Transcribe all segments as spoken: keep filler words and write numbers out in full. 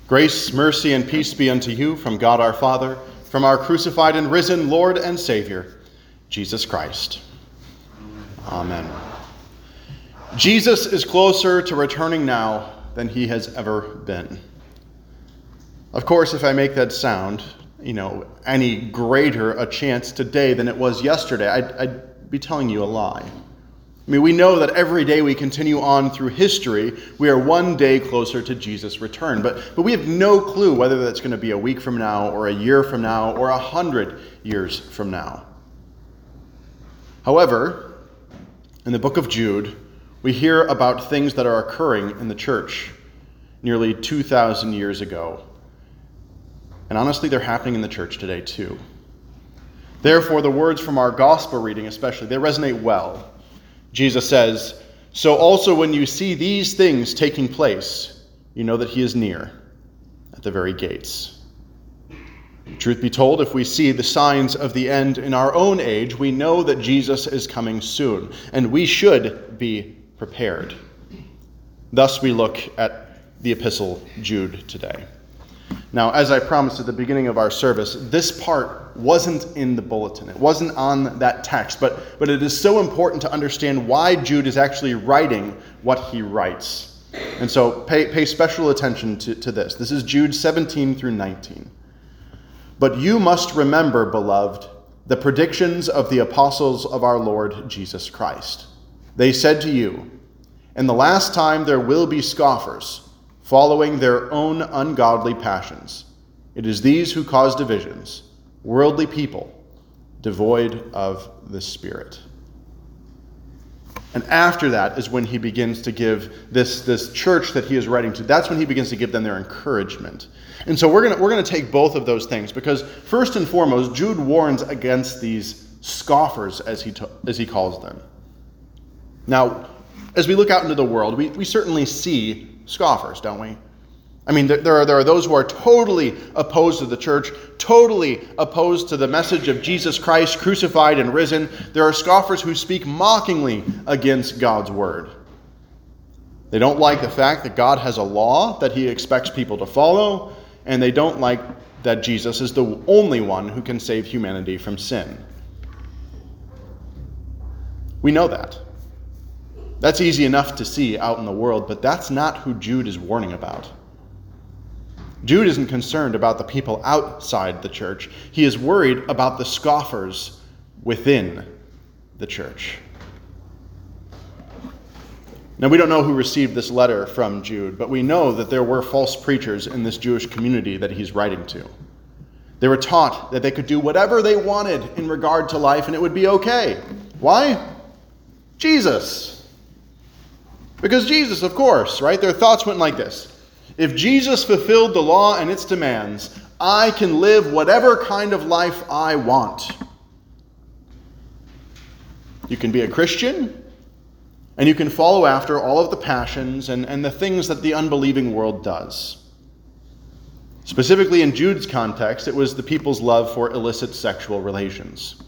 Grace, mercy, and peace be unto you from God our Father, from our crucified and risen Lord and Savior, Jesus Christ. Amen. Jesus is closer to returning now than he has ever been. Of course, if I make that sound, you know, any greater a chance today than it was yesterday, I'd, I'd be telling you a lie. I mean, we know that every day we continue on through history, we are one day closer to Jesus' return. But, but we have no clue whether that's going to be a week from now, or a year from now, or a hundred years from now. However, in the book of Jude, we hear about things that are occurring in the church nearly two thousand years ago. And honestly, they're happening in the church today too. Therefore, the words from our gospel reading especially, they resonate well. Jesus says, "So also when you see these things taking place, you know that he is near, at the very gates." Truth be told, if we see the signs of the end in our own age, we know that Jesus is coming soon, and we should be prepared. Thus we look at the epistle Jude today. Now, as I promised at the beginning of our service, this part wasn't in the bulletin. It wasn't on that text, but, but it is so important to understand why Jude is actually writing what he writes. And so pay, pay special attention to, to this. This is Jude seventeen through nineteen. "But you must remember, beloved, the predictions of the apostles of our Lord Jesus Christ. They said to you, 'In the last time there will be scoffers, following their own ungodly passions. It is these who cause divisions, worldly people, devoid of the Spirit.'" And after that is when he begins to give this, this church that he is writing to, that's when he begins to give them their encouragement. And so we're going we're going to take both of those things, because first and foremost, Jude warns against these scoffers, as he, to, as he calls them. Now, as we look out into the world, we, we certainly see scoffers, don't we? I mean, there are, there are those who are totally opposed to the church, totally opposed to the message of Jesus Christ crucified and risen. There are scoffers who speak mockingly against God's word. They don't like the fact that God has a law that he expects people to follow, and they don't like that Jesus is the only one who can save humanity from sin. We know that. That's easy enough to see out in the world, but that's not who Jude is warning about. Jude isn't concerned about the people outside the church. He is worried about the scoffers within the church. Now, we don't know who received this letter from Jude, but we know that there were false preachers in this Jewish community that he's writing to. They were taught that they could do whatever they wanted in regard to life and it would be okay. Why? Jesus. Because Jesus, of course, right? Their thoughts went like this. If Jesus fulfilled the law and its demands, I can live whatever kind of life I want. You can be a Christian, and you can follow after all of the passions and, and the things that the unbelieving world does. Specifically in Jude's context, it was the people's love for illicit sexual relations.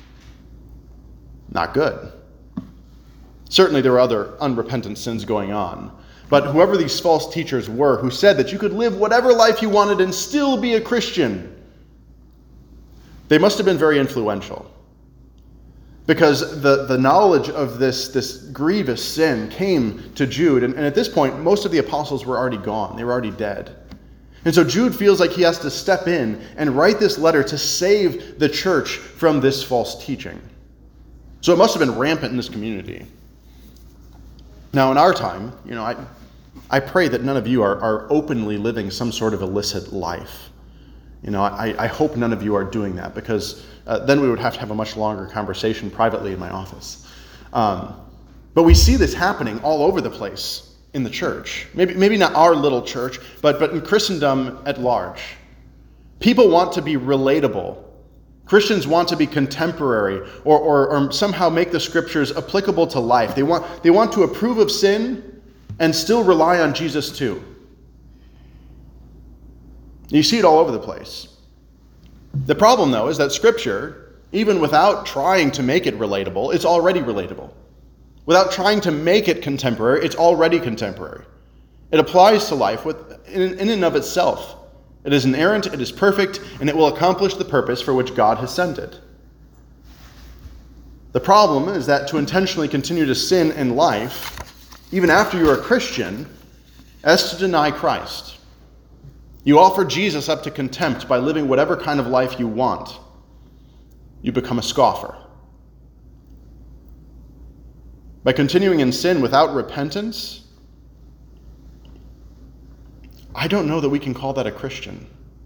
Not good. Certainly there were other unrepentant sins going on. But whoever these false teachers were who said that you could live whatever life you wanted and still be a Christian, they must have been very influential. Because the, the knowledge of this, this grievous sin came to Jude. And, and at this point, most of the apostles were already gone. They were already dead. And so Jude feels like he has to step in and write this letter to save the church from this false teaching. So it must have been rampant in this community. Now, in our time, you know, I I pray that none of you are, are openly living some sort of illicit life. You know, I, I hope none of you are doing that, because uh, then we would have to have a much longer conversation privately in my office. Um, but we see this happening all over the place in the church. Maybe maybe not our little church, but, but in Christendom at large. People want to be relatable. Christians want to be contemporary or, or, or somehow make the scriptures applicable to life. They want, they want to approve of sin and still rely on Jesus too. You see it all over the place. The problem, though, is that Scripture, even without trying to make it relatable, it's already relatable. Without trying to make it contemporary, it's already contemporary. It applies to life with in, in and of itself. It is inerrant, it is perfect, and it will accomplish the purpose for which God has sent it. The problem is that to intentionally continue to sin in life, even after you are a Christian, is to deny Christ. You offer Jesus up to contempt by living whatever kind of life you want. You become a scoffer. By continuing in sin without repentance, I don't know that we can call that a Christian.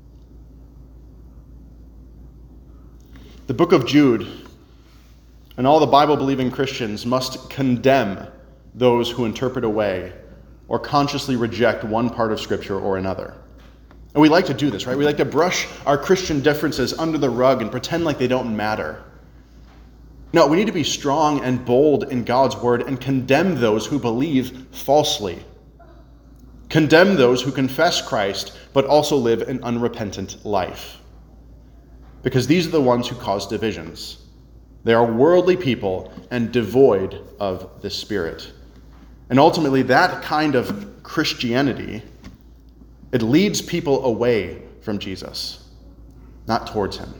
The book of Jude and all the Bible-believing Christians must condemn those who interpret away or consciously reject one part of Scripture or another. And we like to do this, right? We like to brush our Christian differences under the rug and pretend like they don't matter. No, we need to be strong and bold in God's word and condemn those who believe falsely. Condemn those who confess Christ but also live an unrepentant life. Because these are the ones who cause divisions. They are worldly people and devoid of the Spirit. And ultimately, that kind of Christianity, it leads people away from Jesus, not towards him.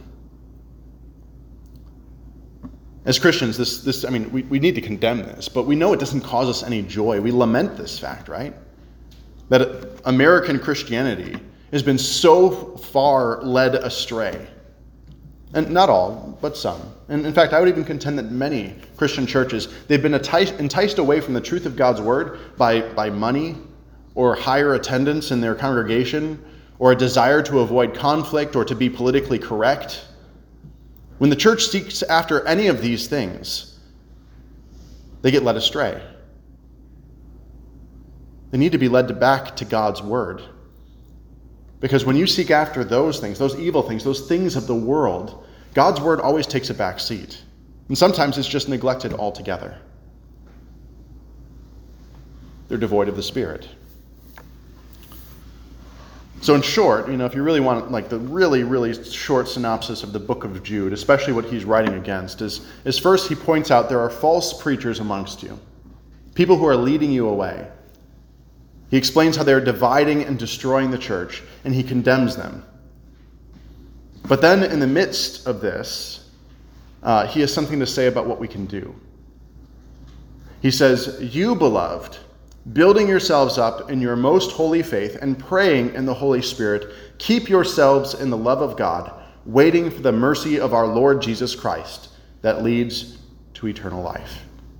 As Christians, this, this I mean, we, we need to condemn this, but we know it doesn't cause us any joy. We lament this fact, right? That American Christianity has been so far led astray. And not all, but some. And in fact, I would even contend that many Christian churches, they've been enticed, enticed away from the truth of God's word by, by money or higher attendance in their congregation or a desire to avoid conflict or to be politically correct. When the church seeks after any of these things, they get led astray. They need to be led back to God's word. Because when you seek after those things, those evil things, those things of the world, God's word always takes a back seat. And sometimes it's just neglected altogether. They're devoid of the Spirit. So in short, you know, if you really want like the really, really short synopsis of the book of Jude, especially what he's writing against, is, is first he points out there are false preachers amongst you. People who are leading you away. He explains how they're dividing and destroying the church, and he condemns them. But then in the midst of this, uh, he has something to say about what we can do. He says, "You, beloved, building yourselves up in your most holy faith and praying in the Holy Spirit, keep yourselves in the love of God, waiting for the mercy of our Lord Jesus Christ that leads to eternal life."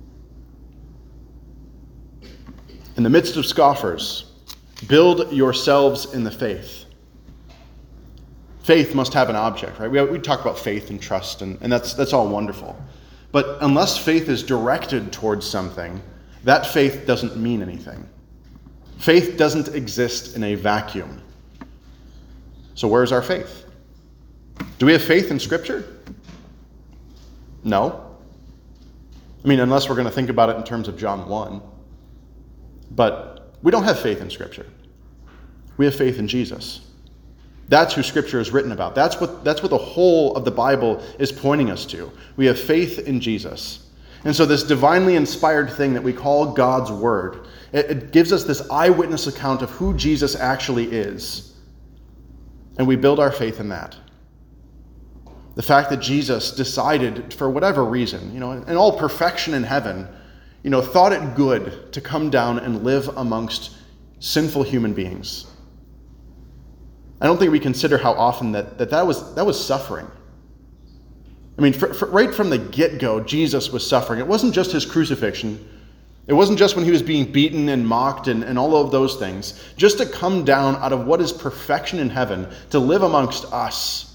In the midst of scoffers, build yourselves in the faith. Faith must have an object, right? We, we talk about faith and trust, and, and that's, that's all wonderful. But unless faith is directed towards something, that faith doesn't mean anything. Faith doesn't exist in a vacuum. So where's our faith? Do we have faith in Scripture? No. I mean, unless we're going to think about it in terms of John one. But we don't have faith in Scripture. We have faith in Jesus. That's who Scripture is written about. That's what, that's what the whole of the Bible is pointing us to. We have faith in Jesus. And so this divinely inspired thing that we call God's Word, it, it gives us this eyewitness account of who Jesus actually is. And we build our faith in that. The fact that Jesus decided, for whatever reason, you know, in all perfection in heaven, you know, thought it good to come down and live amongst sinful human beings. I don't think we consider how often that that, that was that was suffering. I mean, for, for, right from the get-go, Jesus was suffering. It wasn't just his crucifixion. It wasn't just when he was being beaten and mocked and, and all of those things. Just to come down out of what is perfection in heaven to live amongst us.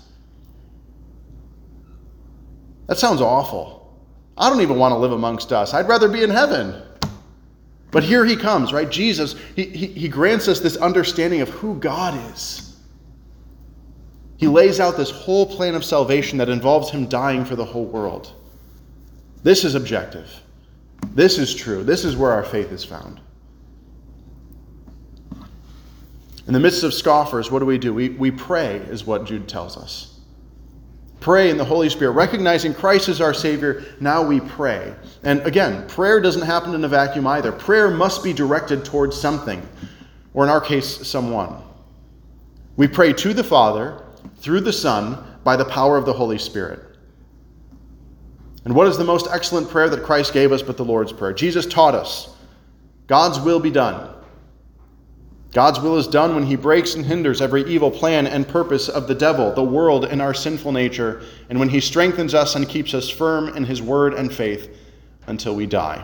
That sounds awful. I don't even want to live amongst us. I'd rather be in heaven. But here he comes, right? Jesus, he, he, he grants us this understanding of who God is. He lays out this whole plan of salvation that involves him dying for the whole world. This is objective. This is true. This is where our faith is found. In the midst of scoffers, what do we do? We, we pray, is what Jude tells us. Pray in the Holy Spirit, recognizing Christ as our Savior. Now we pray. And again, prayer doesn't happen in a vacuum either. Prayer must be directed towards something. or in our case, someone. We pray to the Father through the Son by the power of the Holy Spirit. And what is the most excellent prayer that Christ gave us but the Lord's Prayer? Jesus taught us, God's will be done. God's will is done when he breaks and hinders every evil plan and purpose of the devil, the world, and our sinful nature, and when he strengthens us and keeps us firm in his word and faith until we die.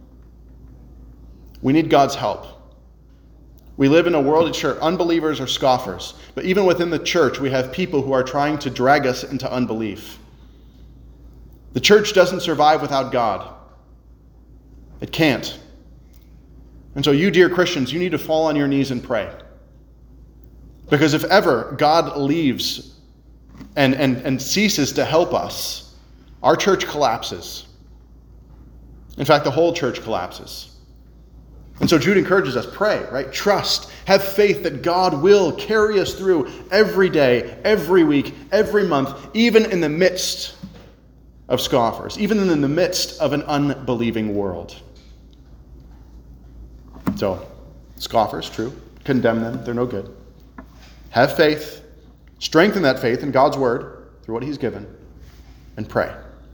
We need God's help. We live in a world, sure, unbelievers are scoffers, but even within the church, we have people who are trying to drag us into unbelief. The church doesn't survive without God. It can't. And so you, dear Christians, you need to fall on your knees and pray. Because if ever God leaves and, and, and ceases to help us, our church collapses. In fact, the whole church collapses. And so Jude encourages us, pray, right? Trust, have faith that God will carry us through every day, every week, every month, even in the midst of scoffers, even in the midst of an unbelieving world. So, scoffers, true. Condemn them. They're no good. Have faith. Strengthen that faith in God's word through what he's given. And pray.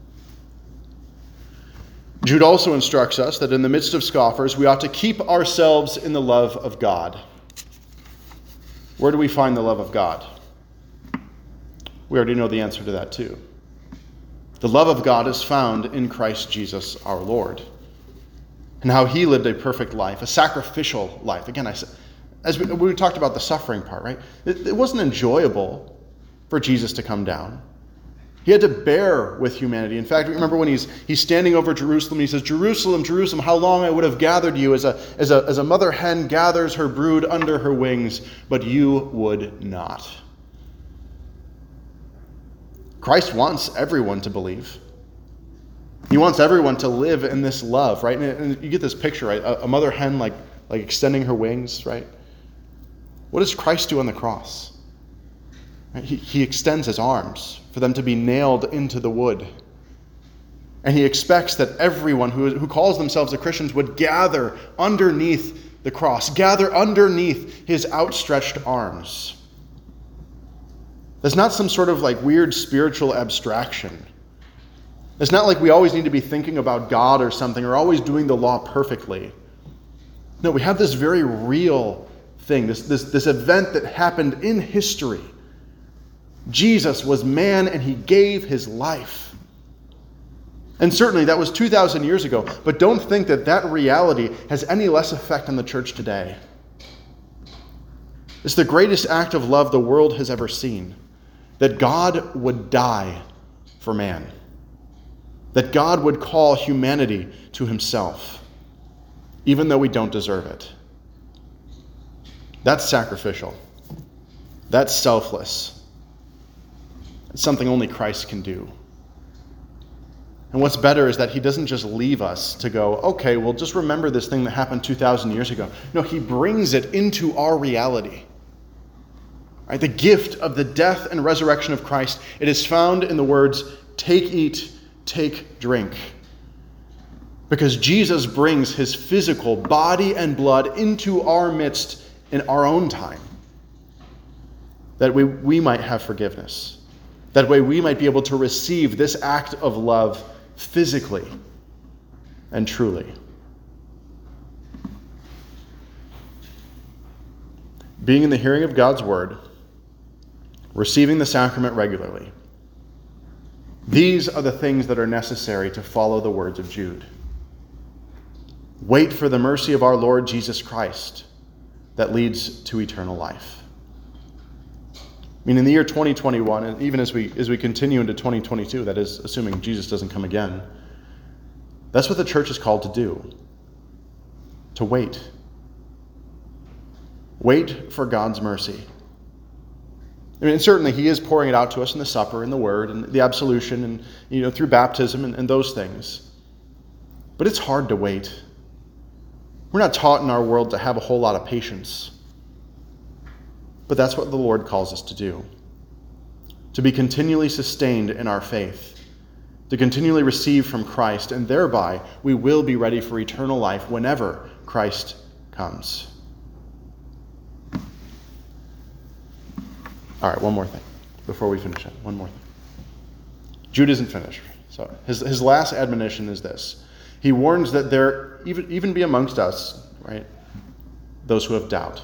Jude also instructs us that in the midst of scoffers, we ought to keep ourselves in the love of God. Where do we find the love of God? We already know the answer to that too. The love of God is found in Christ Jesus our Lord. And how he lived a perfect life, a sacrificial life. Again, I said, as we, we talked about the suffering part, right? It, it wasn't enjoyable for Jesus to come down. He had to bear with humanity. In fact, remember when he's he's standing over Jerusalem, he says, Jerusalem, Jerusalem, how long I would have gathered you as a, as a, as a mother hen gathers her brood under her wings, but you would not. Christ wants everyone to believe. He wants everyone to live in this love, right? And, and you get this picture, right? A, a mother hen like, like extending her wings, right? What does Christ do on the cross? Right? He, he extends his arms for them to be nailed into the wood. And he expects that everyone who, who calls themselves a Christian would gather underneath the cross, gather underneath his outstretched arms. That's not some sort of like weird spiritual abstraction. It's not like we always need to be thinking about God or something, or always doing the law perfectly. No, we have this very real thing, this, this, this event that happened in history. Jesus was man and he gave his life. And certainly that was two thousand years ago, but don't think that that reality has any less effect on the church today. It's the greatest act of love the world has ever seen, that God would die for man. That God would call humanity to himself, even though we don't deserve it. That's sacrificial. That's selfless. It's something only Christ can do. And what's better is that he doesn't just leave us to go, okay, well, just remember this thing that happened two thousand years ago. No, he brings it into our reality. Right? The gift of the death and resurrection of Christ, it is found in the words, take, eat, take, drink. Because Jesus brings his physical body and blood into our midst in our own time. That we, we might have forgiveness. That way we might be able to receive this act of love physically and truly. Being in the hearing of God's word, receiving the sacrament regularly, these are the things that are necessary to follow the words of Jude. Wait for the mercy of our Lord Jesus Christ that leads to eternal life. I mean, in the year twenty twenty-one, and even as we as we continue into twenty twenty-two, that is, assuming Jesus doesn't come again, that's what the church is called to do. To wait. Wait for God's mercy. I mean, certainly he is pouring it out to us in the supper and the word and the absolution and, you know, through baptism and, and those things. But it's hard to wait. We're not taught in our world to have a whole lot of patience. But that's what the Lord calls us to do. To be continually sustained in our faith. To continually receive from Christ, and thereby we will be ready for eternal life whenever Christ comes. All right, one more thing before we finish up. One more thing. Jude isn't finished. So his, his last admonition is this. He warns that there even, even be amongst us, right, those who have doubt.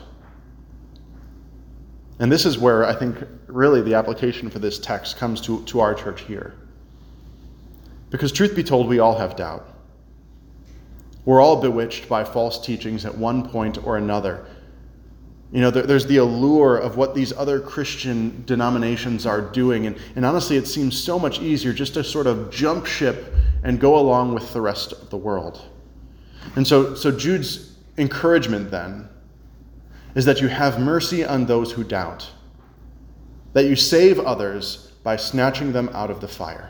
And this is where I think really the application for this text comes to, to our church here. Because truth be told, we all have doubt. We're all bewitched by false teachings at one point or another. You know, there, there's the allure of what these other Christian denominations are doing. And, and honestly, it seems so much easier just to sort of jump ship and go along with the rest of the world. And so, so Jude's encouragement then is that you have mercy on those who doubt, that you save others by snatching them out of the fire.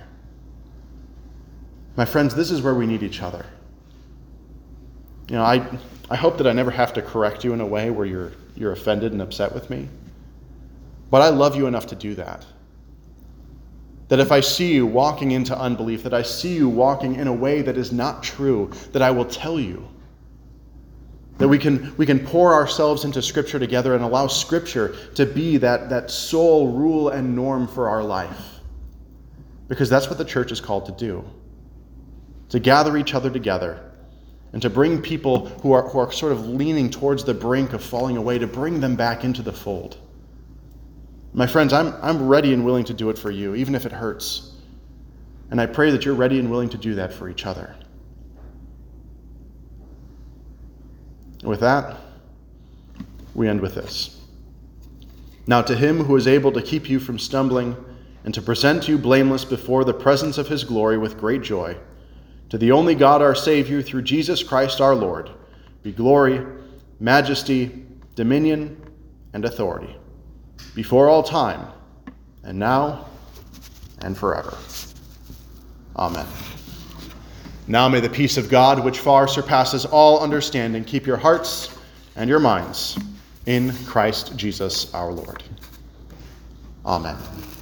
My friends, this is where we need each other. You know, I I hope that I never have to correct you in a way where you're you're offended and upset with me. But I love you enough to do that. That if I see you walking into unbelief, that I see you walking in a way that is not true, that I will tell you. That we can we can pour ourselves into Scripture together and allow Scripture to be that, that sole rule and norm for our life. Because that's what the church is called to do. To gather each other together and to bring people who are, who are sort of leaning towards the brink of falling away, to bring them back into the fold. My friends, I'm, I'm ready and willing to do it for you, even if it hurts. And I pray that you're ready and willing to do that for each other. With that, we end with this. Now to him who is able to keep you from stumbling and to present you blameless before the presence of his glory with great joy, to the only God our Savior, through Jesus Christ our Lord, be glory, majesty, dominion, and authority, before all time, and now, and forever. Amen. Now may the peace of God, which far surpasses all understanding, keep your hearts and your minds in Christ Jesus our Lord. Amen.